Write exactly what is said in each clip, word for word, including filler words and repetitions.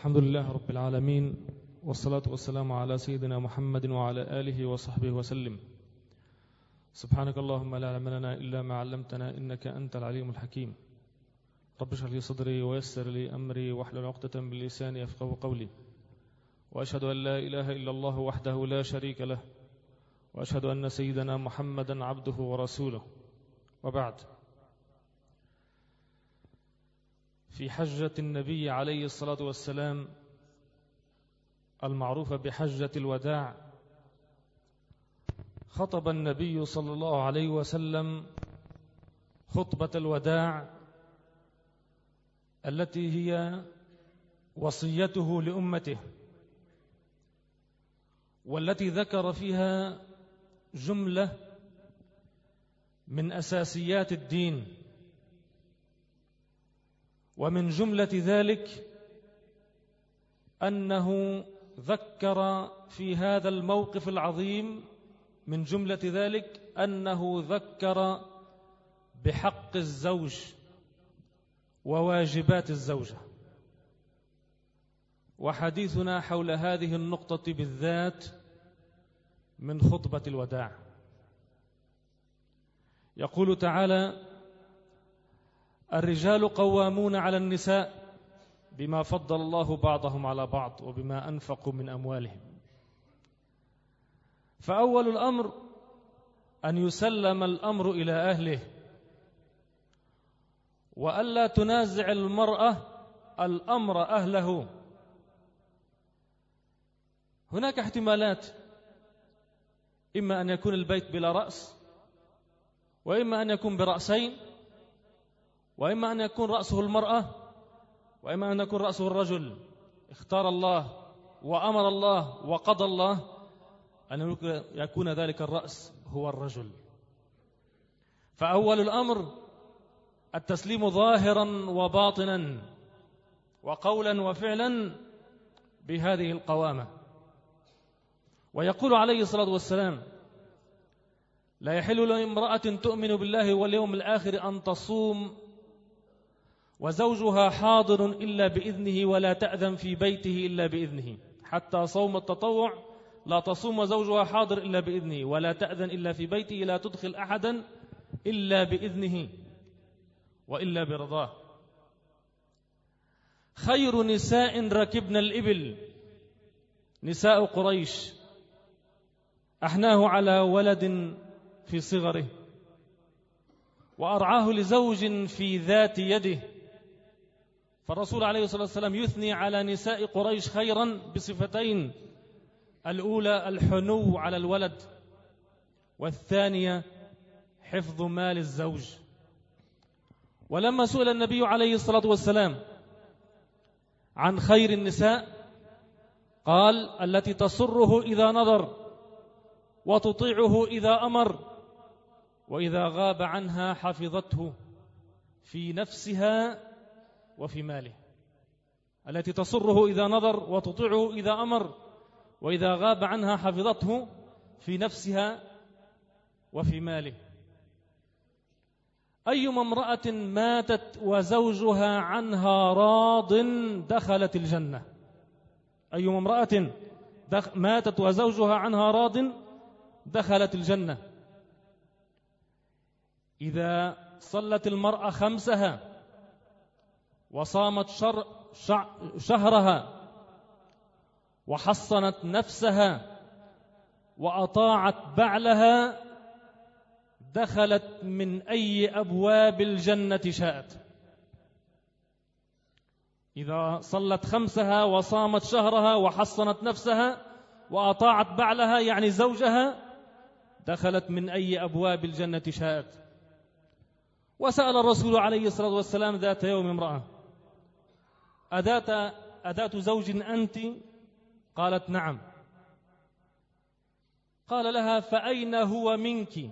الحمد لله رب العالمين، والصلاة والسلام على سيدنا محمد وعلى آله وصحبه وسلم. سبحانك اللهم لا علم لنا إلا ما علمتنا إنك أنت العليم الحكيم. رب اشرح لي صدري ويسر لي أمري واحلل عقدة من لساني يفقهوا قولي، وأشهد أن لا إله إلا الله وحده لا شريك له، وأشهد أن سيدنا محمدا عبده ورسوله. وبعد، في حجة النبي عليه الصلاة والسلام المعروفة بحجة الوداع، خطب النبي صلى الله عليه وسلم خطبة الوداع التي هي وصيته لأمته، والتي ذكر فيها جملة من أساسيات الدين. ومن جملة ذلك أنه ذكر في هذا الموقف العظيم من جملة ذلك أنه ذكر بحق الزوج وواجبات الزوجة. وحديثنا حول هذه النقطة بالذات من خطبة الوداع. يقول تعالى: الرجال قوامون على النساء بما فضل الله بعضهم على بعض وبما أنفقوا من أموالهم. فأول الأمر أن يسلم الأمر إلى أهله، وألا تنازع المرأة الأمر أهله. هناك احتمالات، إما أن يكون البيت بلا رأس، وإما أن يكون برأسين، وإما أن يكون رأسه المرأة، وإما أن يكون رأسه الرجل. اختار الله وأمر الله وقضى الله أن يكون ذلك الرأس هو الرجل. فأول الأمر التسليم ظاهرا وباطنا وقولا وفعلا بهذه القوامة. ويقول عليه الصلاة والسلام: لا يحل لامرأة تؤمن بالله واليوم الآخر أن تصوم وزوجها حاضر إلا بإذنه ولا تأذن في بيته إلا بإذنه. حتى صوم التطوع لا تصوم وزوجها حاضر إلا بإذنه، ولا تأذن إلا في بيته، لا تدخل أحدا إلا بإذنه وإلا برضاه. خير نساء ركبن الإبل نساء قريش، أحناه على ولد في صغره، وأرعاه لزوج في ذات يده. فالرسول عليه الصلاة والسلام يثني على نساء قريش خيرا بصفتين: الأولى الحنو على الولد، والثانية حفظ مال الزوج. ولما سئل النبي عليه الصلاة والسلام عن خير النساء قال: التي تسره إذا نظر، وتطيعه إذا أمر، وإذا غاب عنها حفظته في نفسها وفي ماله. التي تسره إذا نظر، وتطيعه إذا أمر، وإذا غاب عنها حفظته في نفسها وفي ماله. أيما امرأة ماتت وزوجها عنها راض دخلت الجنة. أيما امرأة ماتت وزوجها عنها راض دخلت الجنة. إذا صلت المرأة خمسها وصامت شر شهرها وحصنت نفسها وأطاعت بعلها دخلت من أي أبواب الجنة شاءت. إذا صلت خمسها وصامت شهرها وحصنت نفسها وأطاعت بعلها يعني زوجها دخلت من أي أبواب الجنة شاءت. وسأل الرسول عليه الصلاة والسلام ذات يوم امرأة: أداة, أداة زوج أنت؟ قالت: نعم. قال لها: فأين هو منك؟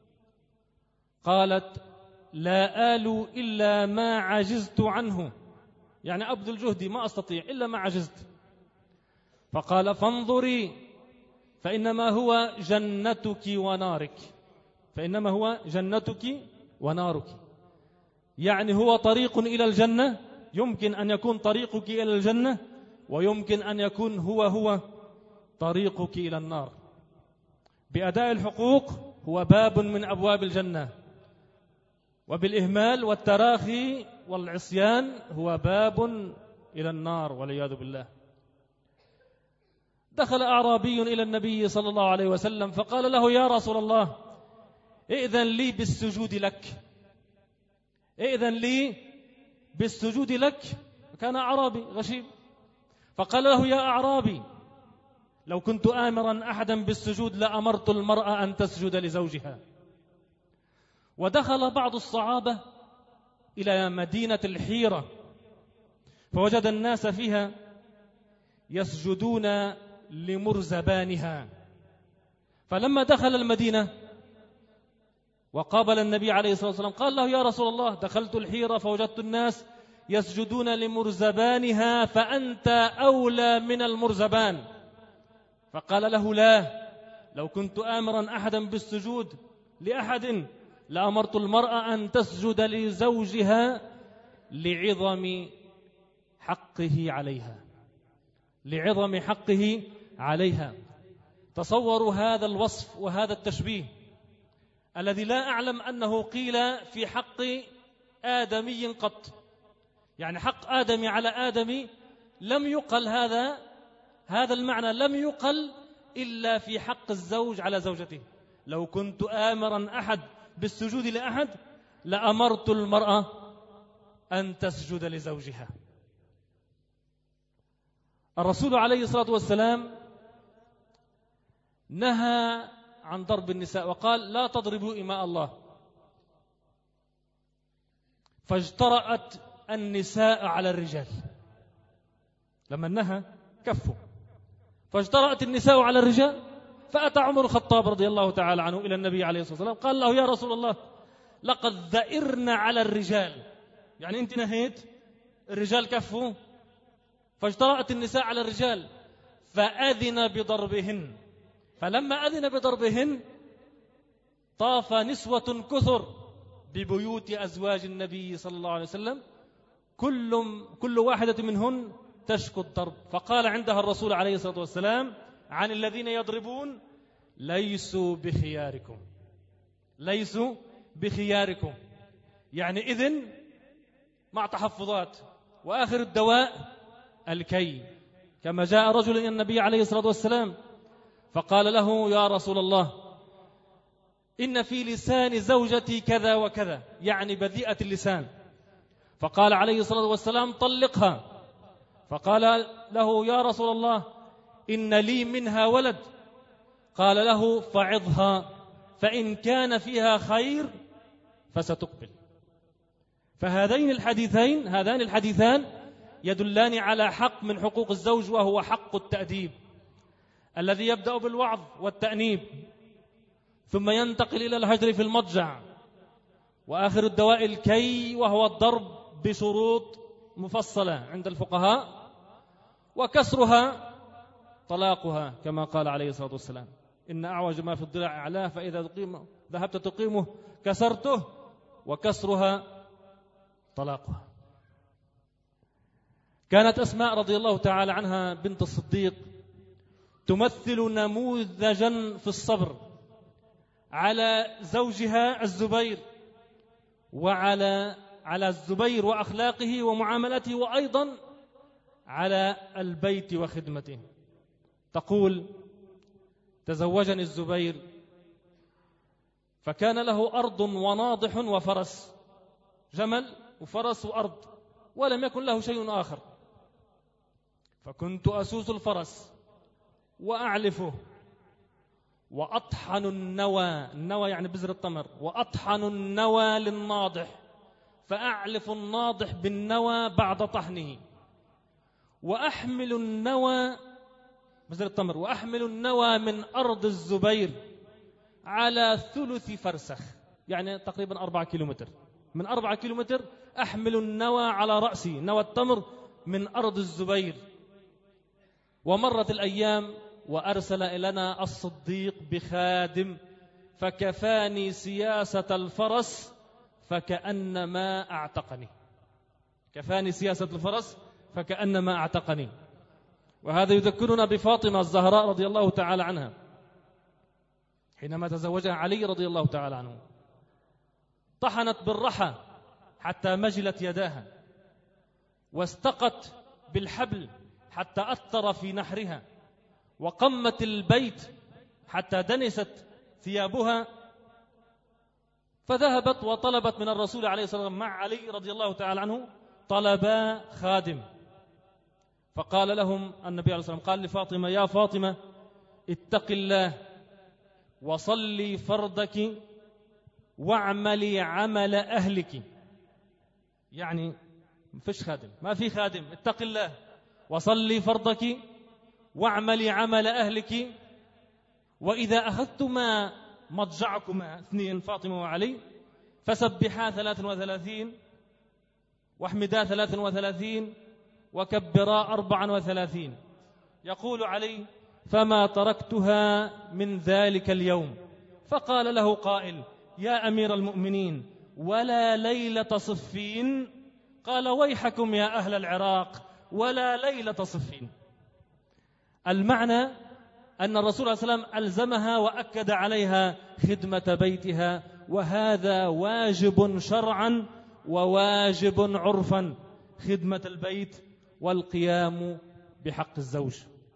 قالت: لا آل إلا ما عجزت عنه، يعني أبذل جهدي ما أستطيع إلا ما عجزت. فقال: فانظري فإنما هو جنتك ونارك، فإنما هو جنتك ونارك، يعني هو طريق إلى الجنة، يمكن أن يكون طريقك إلى الجنة ويمكن أن يكون هو هو طريقك إلى النار. بأداء الحقوق هو باب من أبواب الجنة، وبالإهمال والتراخي والعصيان هو باب إلى النار والعياذ بالله. دخل أعرابي إلى النبي صلى الله عليه وسلم فقال له: يا رسول الله، ائذن لي بالسجود لك، ائذن لي بالسجود لك. كان أعرابي غشيم، فقال له: يا أعرابي، لو كنت آمرا أحدا بالسجود لأمرت المرأة أن تسجد لزوجها. ودخل بعض الصحابة إلى مدينة الحيرة فوجد الناس فيها يسجدون لمرزبانها، فلما دخل المدينة وقابل النبي عليه الصلاة والسلام قال له: يا رسول الله، دخلت الحيرة فوجدت الناس يسجدون لمرزبانها فأنت أولى من المرزبان. فقال له: لا، لو كنت آمرا أحدا بالسجود لأحد لأمرت المرأة أن تسجد لزوجها لعظم حقه عليها، لعظم حقه عليها. تصوروا هذا الوصف وهذا التشبيه الذي لا أعلم أنه قيل في حق آدمي قط. يعني حق آدمي على آدمي لم يقل هذا هذا المعنى، لم يقل إلا في حق الزوج على زوجته. لو كنت آمرا أحد بالسجود لأحد لأمرت المرأة أن تسجد لزوجها. الرسول عليه الصلاة والسلام نهى عن ضرب النساء وقال: لا تضربوا إماء الله. فاجترأت النساء على الرجال، لما نهى كفوا، فاجترأت النساء على الرجال. فأتى عمر الخطاب رضي الله تعالى عنه إلى النبي عليه الصلاة والسلام قال له: يا رسول الله، لقد ذئرنا على الرجال. يعني أنت نهيت، الرجال كفوا، فاجترأت النساء على الرجال، فأذن بضربهن. فلما أذن بضربهن طاف نسوة كثر ببيوت أزواج النبي صلى الله عليه وسلم، كل كل واحدة منهن تشكو الضرب. فقال عندها الرسول عليه الصلاة والسلام عن الذين يضربون: ليسوا بخياركم، ليسوا بخياركم. يعني إذن مع تحفظات، وآخر الدواء الكي. كما جاء رجل إلى النبي عليه الصلاة والسلام فقال له: يا رسول الله، إن في لسان زوجتي كذا وكذا، يعني بذيئة اللسان. فقال عليه الصلاة والسلام: طلقها. فقال له: يا رسول الله، إن لي منها ولد. قال له: فعظها، فإن كان فيها خير فستقبل. فهذين الحديثين هذان الحديثان يدلان على حق من حقوق الزوج، وهو حق التأديب الذي يبدأ بالوعظ والتأنيب، ثم ينتقل إلى الهجر في المضجع، وآخر الدواء الكي وهو الضرب بشروط مفصلة عند الفقهاء، وكسرها طلاقها كما قال عليه الصلاة والسلام: إن أعوج ما في الضلع أعلاه، فإذا تقيم ذهبت تقيمه كسرته، وكسرها طلاقها. كانت أسماء رضي الله تعالى عنها بنت الصديق تمثل نموذجا في الصبر على زوجها الزبير، وعلى على الزبير وأخلاقه ومعاملته، وأيضا على البيت وخدمته. تقول: تزوجني الزبير فكان له أرض وناضح وفرس، جمل وفرس وأرض، ولم يكن له شيء آخر. فكنت أسوس الفرس وأعلفه، وأطحن النوى، النوى يعني بذر التمر، وأطحن النوى للناضح، فأعلف الناضح بالنوى بعد طحنه، وأحمل النوى بذر التمر، وأحمل النوى من أرض الزبير على ثلث فرسخ، يعني تقريبا أربعة كيلومتر، من أربعة كيلومتر أحمل النوى على رأسي، نوى التمر من أرض الزبير. ومرت الأيام وأرسل إلينا الصديق بخادم، فكفاني سياسة الفرس فكأنما أعتقني، كفاني سياسة الفرس فكأنما أعتقني. وهذا يذكرنا بفاطمة الزهراء رضي الله تعالى عنها حينما تزوجها علي رضي الله تعالى عنه، طحنت بالرحى حتى مجلت يداها، واستقت بالحبل حتى أثر في نحرها، وقمت البيت حتى دنست ثيابها، فذهبت وطلبت من الرسول عليه الصلاة والسلام مع علي رضي الله تعالى عنه طلبا خادم. فقال لهم النبي عليه الصلاة والسلام، قال لفاطمة: يا فاطمة اتق الله وصلي فردك واعملي عمل أهلك. يعني ما فيش خادم، ما في خادم، اتق الله وصلي فردك واعملي عمل أهلك، وإذا أخذتما مضجعكما اثنين فاطمة وعلي فسبحا ثلاثا وثلاثين واحمدا ثلاثا وثلاثين وكبرا أربعا وثلاثين. يقول علي: فما تركتها من ذلك اليوم. فقال له قائل: يا أمير المؤمنين ولا ليلة صفين؟ قال: ويحكم يا أهل العراق ولا ليلة صفين. المعنى أن الرسول صلى الله عليه وسلم ألزمها وأكد عليها خدمة بيتها، وهذا واجب شرعا وواجب عرفا، خدمة البيت والقيام بحق الزوج.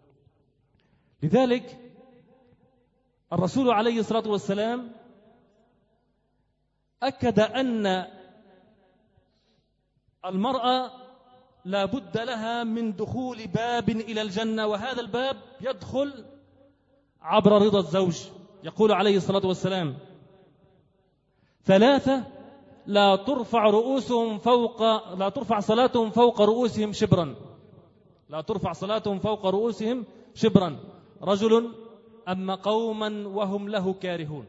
لذلك الرسول عليه الصلاة والسلام أكد أن المرأة لا بد لها من دخول باب إلى الجنة، وهذا الباب يدخل عبر رضا الزوج. يقول عليه الصلاة والسلام: ثلاثة لا ترفع رؤوسهم فوق لا ترفع صلاتهم فوق رؤوسهم شبرا لا ترفع صلاتهم فوق رؤوسهم شبرا رجل أما قوما وهم له كارهون،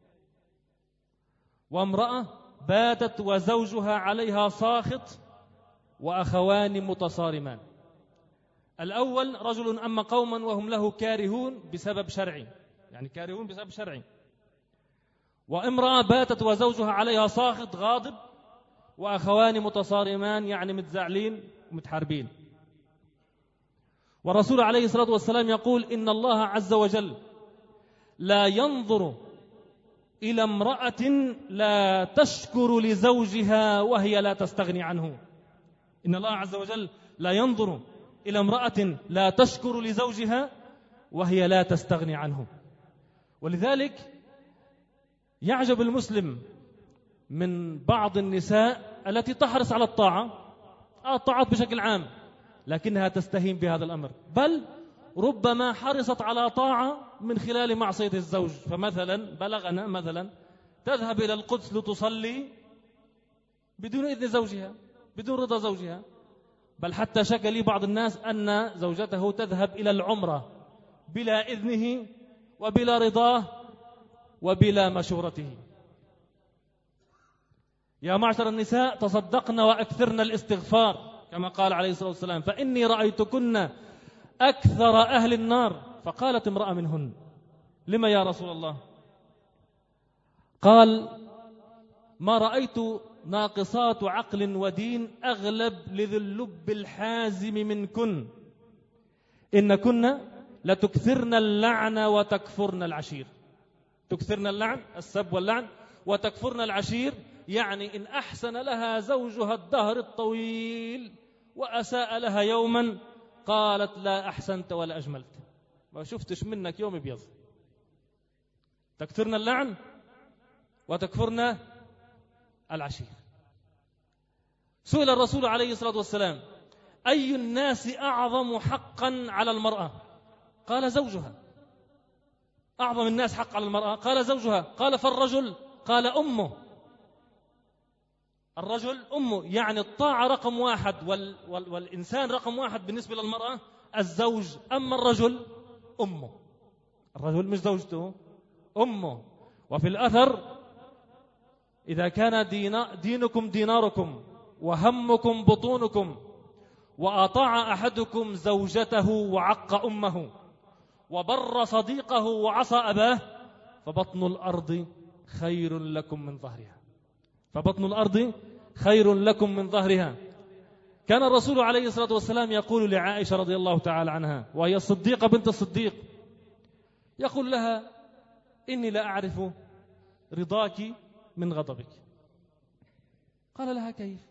وامرأة باتت وزوجها عليها ساخط، وأخوان متصارمان. الأول رجل أما قوما وهم له كارهون بسبب شرعي، يعني كارهون بسبب شرعي، وامرأة باتت وزوجها عليها ساخط غاضب، وأخوان متصارمان يعني متزعلين ومتحاربين. والرسول عليه الصلاة والسلام يقول: إن الله عز وجل لا ينظر إلى امرأة لا تشكر لزوجها وهي لا تستغني عنه. إن الله عز وجل لا ينظر إلى امرأة لا تشكر لزوجها وهي لا تستغني عنه. ولذلك يعجب المسلم من بعض النساء التي تحرص على الطاعة الطاعات بشكل عام، لكنها تستهين بهذا الأمر، بل ربما حرصت على طاعة من خلال معصية الزوج. فمثلا بلغنا مثلا تذهب إلى القدس لتصلي بدون إذن زوجها، بدون رضا زوجها، بل حتى شكى لي بعض الناس أن زوجته تذهب إلى العمرة بلا إذنه وبلا رضاه وبلا مشورته. يا معشر النساء تصدقن وأكثرن الاستغفار كما قال عليه الصلاة والسلام: فإني رأيتكن أكثر أهل النار. فقالت امرأة منهن: لما يا رسول الله؟ قال: ما رأيت ناقصات عقل ودين أغلب لذي اللب الحازم منكن، إن كنا لتكثرن اللعن وتكفرن العشير. تكثرن اللعن السب واللعن، وتكفرن العشير، يعني إن أحسن لها زوجها الدهر الطويل وأساء لها يوما قالت: لا أحسنت ولا أجملت، ما شفتش منك يوم بيض. تكثرن اللعن وتكفرن العشير. سئل الرسول عليه الصلاة والسلام: أي الناس أعظم حقا على المرأة؟ قال: زوجها. أعظم الناس حق على المرأة؟ قال: زوجها. قال: فالرجل؟ قال: أمه. الرجل أمه، يعني الطاعة رقم واحد وال وال والإنسان رقم واحد بالنسبة للمرأة الزوج، أما الرجل أمه. الرجل مش زوجته، أمه. وفي الأثر: إذا كان دينا دينكم ديناركم وهمكم بطونكم وأطاع أحدكم زوجته وعق أمه وبر صديقه وعصى أباه فبطن الأرض خير لكم من ظهرها. فبطن الأرض خير لكم من ظهرها. كان الرسول عليه الصلاة والسلام يقول لعائشة رضي الله تعالى عنها وهي الصديقة بنت الصديق، يقول لها: إني لا أعرف رضاك من غضبك. قال لها: كيف؟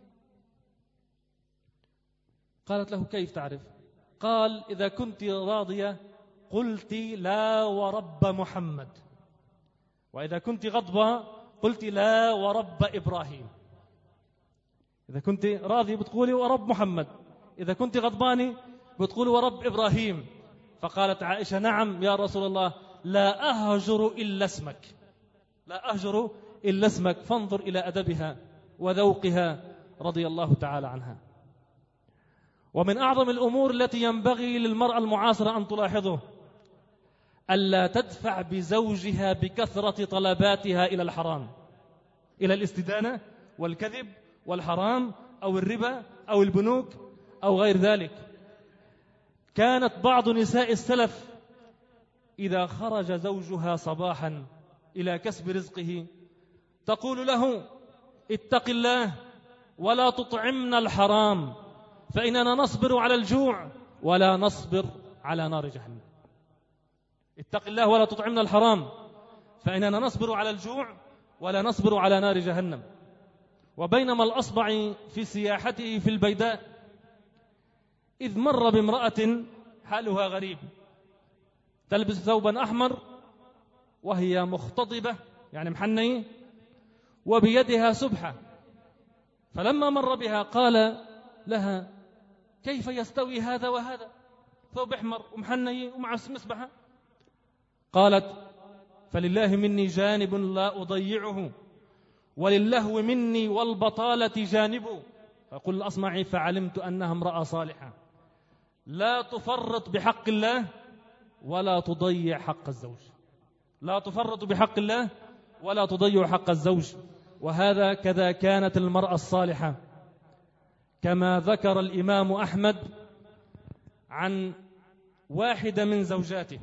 قالت له: كيف تعرف؟ قال: إذا كنت راضية قلت لا ورب محمد، وإذا كنت غضبة قلت لا ورب إبراهيم. إذا كنت راضية بتقولي ورب محمد، إذا كنت غضباني بتقولي ورب إبراهيم. فقالت عائشة: نعم يا رسول الله، لا أهجر إلا اسمك، لا أهجر إلا اسمك. فانظر إلى أدبها وذوقها رضي الله تعالى عنها. ومن أعظم الأمور التي ينبغي للمرأة المعاصرة أن تلاحظه ألا تدفع بزوجها بكثرة طلباتها إلى الحرام، إلى الاستدانة والكذب والحرام أو الربا أو البنوك أو غير ذلك. كانت بعض نساء السلف إذا خرج زوجها صباحا إلى كسب رزقه تقول له: اتق الله ولا تطعمنا الحرام، فإننا نصبر على الجوع ولا نصبر على نار جهنم. اتق الله ولا تطعمنا الحرام، فإننا نصبر على الجوع ولا نصبر على نار جهنم. وبينما الأصبع في سياحته في البيداء إذ مر بامرأة حالها غريب، تلبس ثوبا أحمر وهي مختضبة يعني محنية وبيدها سبحة، فلما مر بها قال لها: كيف يستوي هذا وهذا؟ ثوب أحمر ومحنية ومع مسبحة. قالت: فلله مني جانب لا أضيعه، وللهو مني والبطالة جانب. فقل أصمعي فعلمت أنها امرأة صالحة لا تفرط بحق الله ولا تضيع حق الزوج، لا تفرط بحق الله ولا تضيع حق الزوج. وهذا كذا كانت المرأة الصالحة، كما ذكر الإمام أحمد عن واحدة من زوجاته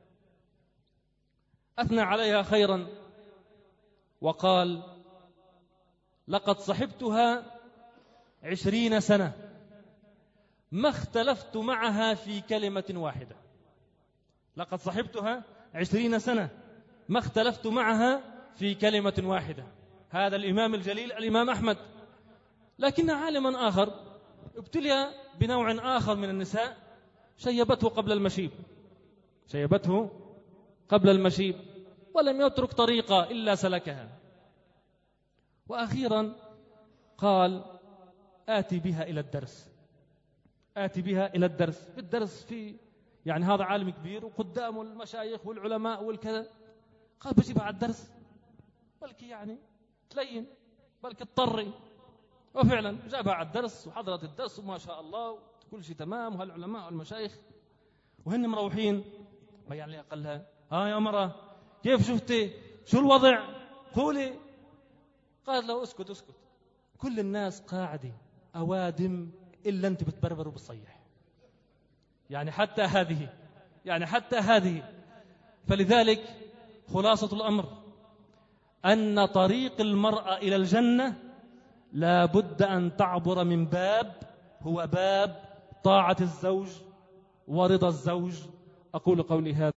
أثنى عليها خيرا وقال: لقد صحبتها عشرين سنة ما اختلفت معها في كلمة واحدة. لقد صحبتها عشرين سنة ما اختلفت معها في كلمة واحدة. هذا الإمام الجليل الإمام أحمد. لكن عالما آخر ابتلي بنوع آخر من النساء شيبته قبل المشيب، شيبته قبل المشيب ولم يترك طريقة إلا سلكها. وأخيرا قال: آتي بها إلى الدرس، آتي بها إلى الدرس. بالدرس في يعني هذا عالم كبير وقدامه المشايخ والعلماء والكذا، قال بجيبها على الدرس بلكي يعني تلين بلكي تطري. وفعلا جابها على الدرس وحضرت الدرس وما شاء الله كل شيء تمام، وهالعلماء والمشايخ وهن مروحين بيان لي قال لها: ها يا مرة كيف شفتي شو الوضع قولي. قالت له: اسكت اسكت، كل الناس قاعدة أوادم إلا أنت بتبربر وبتصيح، يعني حتى هذه يعني حتى هذه. فلذلك خلاصة الأمر أن طريق المرأة إلى الجنة لا بد أن تعبر من باب هو باب طاعة الزوج ورضا الزوج. أقول قولي هذا.